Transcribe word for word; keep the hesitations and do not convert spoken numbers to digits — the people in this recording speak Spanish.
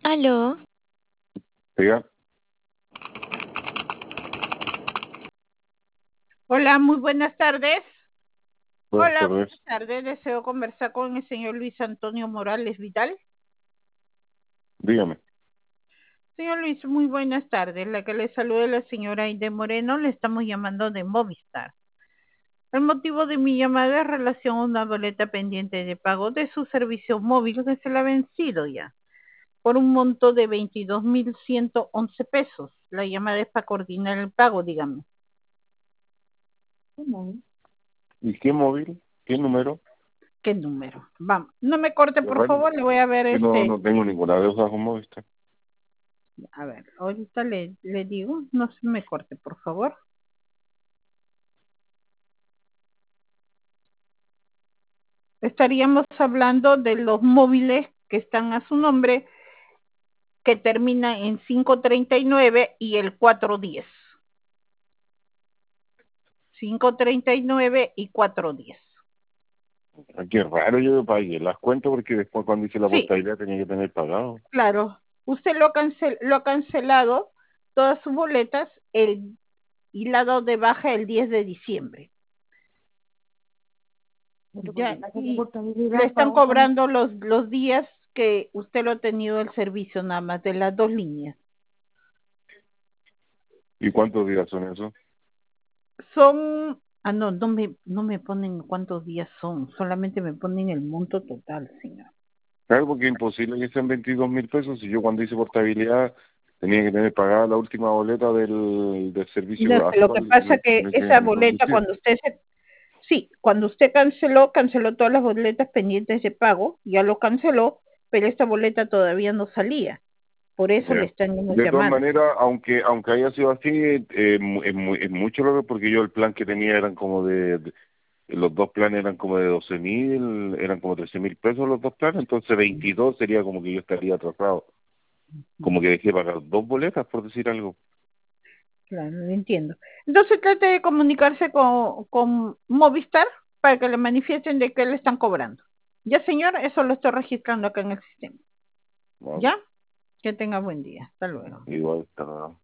Aló, Diga, Hola, muy buenas tardes. buenas Hola, tardes. buenas tardes. Deseo conversar con el señor Luis Antonio Morales Vidal. Dígame. Señor Luis, muy buenas tardes. La que le saluda es la señora Aide Moreno. Le estamos llamando de Movistar. El motivo de mi llamada es relación a una boleta pendiente de pago de su servicio móvil que se le ha vencido ya, por un monto de veintidós mil ciento once pesos. La llamada es para coordinar el pago, dígame. ¿Y qué móvil? ¿Qué número? ¿Qué número? Vamos. No me corte, Qué por raro. favor. Le voy a ver Yo no, este. no tengo ninguna deuda con Movistar. A ver, ahorita le, le digo, no se me corte, por favor. Estaríamos hablando de los móviles que están a su nombre, que termina en quinientos treinta y nueve y el cuatrocientos diez. quinientos treinta y nueve y cuatrocientos diez. Ah, qué raro, yo pagué las cuentas porque después cuando hice la Sí, portabilidad tenía que tener pagado. claro. Usted lo, cancel, lo ha cancelado todas sus boletas el, y la ha dado de baja el diez de diciembre. Ya, y le están cobrando los, los días que usted lo ha tenido el servicio nada más, de las dos líneas. ¿Y cuántos días son esos? Son, ah, no, no me, no me ponen cuántos días son, solamente me ponen el monto total, señor. Claro, porque es imposible que sean veintidós mil pesos. Y yo cuando hice portabilidad tenía que tener pagada la última boleta del, del No, servicio lo que actual, pasa el, que el que esa me boleta conducía. cuando usted se, sí, cuando usted canceló, canceló todas las boletas pendientes de pago, ya lo canceló, pero esta boleta todavía no salía, por eso le Ya. están De todas llamando. maneras, aunque aunque haya sido así, eh, mu- es, mu- es mucho lo que, porque yo el plan que tenía eran como de, de- los dos planes eran como de doce mil, eran como trece mil pesos los dos planes, entonces veintidós sería como que yo estaría atrasado, como que dejé pagar dos boletas, por decir algo. Claro, lo entiendo. Entonces trate de comunicarse con, con Movistar para que le manifiesten de qué le están cobrando. Ya, señor, eso lo estoy registrando acá en el sistema. ¿No? ¿Ya? Que tenga buen día. Hasta luego. Igual está.